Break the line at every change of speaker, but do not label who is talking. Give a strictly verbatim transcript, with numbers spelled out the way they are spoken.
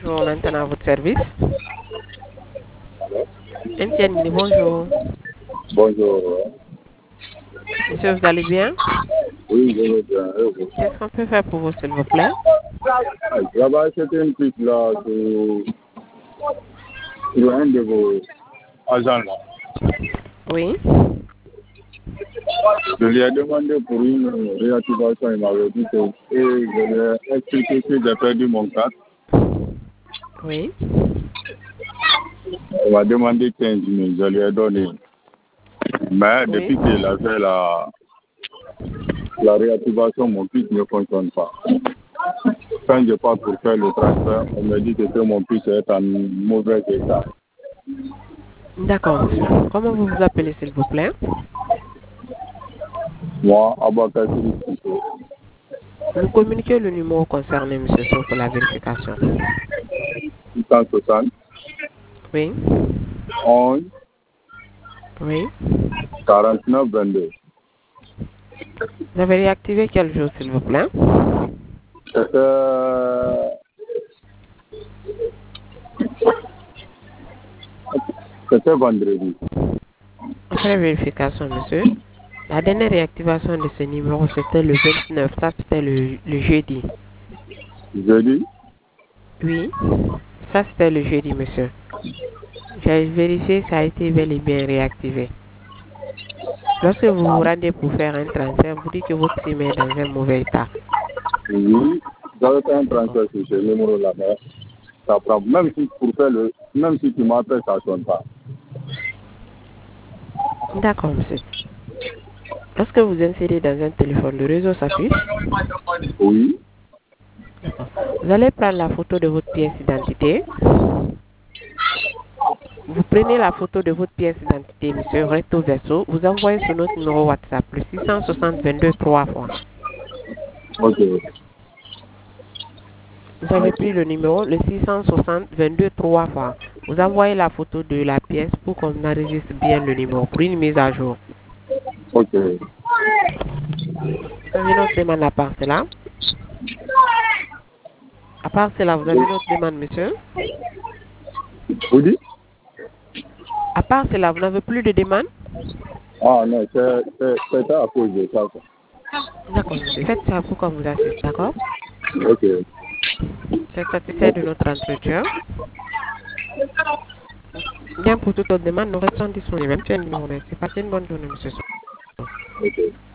bonjour, maintenant à votre service. M T N, bonjour.
Bonjour.
Monsieur, vous allez bien?
Oui, je vais bien. Et vous?
Qu'est-ce qu'on peut faire pour vous, s'il vous plaît?
J'avais acheté une piste là sur, sur un de vos agents là.
Oui.
Je lui ai demandé pour une réactivation, il m'avait dit que et je lui ai expliqué que j'ai perdu mon carte.
Oui.
Il m'a demandé quinze mille, je lui ai donné. Mais
Oui.
depuis qu'il a fait la, la réactivation, mon puce ne fonctionne pas. Quand je pars pour faire le transfert, on me dit que mon puce est en mauvais état.
D'accord, monsieur. Comment vous vous appelez, s'il vous plaît?
Moi, Abakassi,
Nous communiquez le numéro concerné, monsieur, sauf pour la vérification.
six cent soixante,
Oui.
onze,
Oui.
quarante-neuf, vingt-deux.
Vous avez réactivé quel jour, s'il vous plaît?
C'était c'était vendredi.
Après vérification, monsieur. La dernière réactivation de ce numéro, c'était le vingt-neuf. Ça, c'était le, le jeudi.
Jeudi?
Oui. Ça, c'était le jeudi, monsieur. J'ai vérifié, ça a été bel et bien réactivé. Lorsque vous vous rendez pour faire un transfert, vous dites que votre SIM est dans un mauvais état.
Oui. J'avais fait un
D'accord.
transfert sur ce numéro-là, mais ça prend. Même si pour faire le. Même si tu m'appelles, ça ne sonne pas.
D'accord, monsieur. Lorsque vous insérez dans un téléphone, le réseau s'affiche.
Oui.
D'accord. Vous allez prendre la photo de votre pièce d'identité. Vous prenez la photo de votre pièce d'identité, monsieur, recto verso. Vous envoyez sur notre numéro WhatsApp, le six cent soixante vingt-deux trois fois.
Ok.
Vous avez pris le numéro, le six cent soixante vingt-deux trois fois. Vous envoyez la photo de la pièce pour qu'on enregistre bien le numéro pour une mise à jour.
Ok.
Vous avez une autre demande à part cela? À part cela, vous avez une autre demande, monsieur?
Vous dites?
À part cela, vous n'avez plus de demande?
Ah non, c'est- c'est- c'était à cause de ça. Quoi.
D'accord, monsieur. Faites ça pour qu'on vous assiste, d'accord?
Ok.
Vous êtes satisfait de notre entretien? Bien, pour toute autre demande, nous restons disponibles. Même si elle nous remercie. Passez une bonne journée, monsieur.
Ok.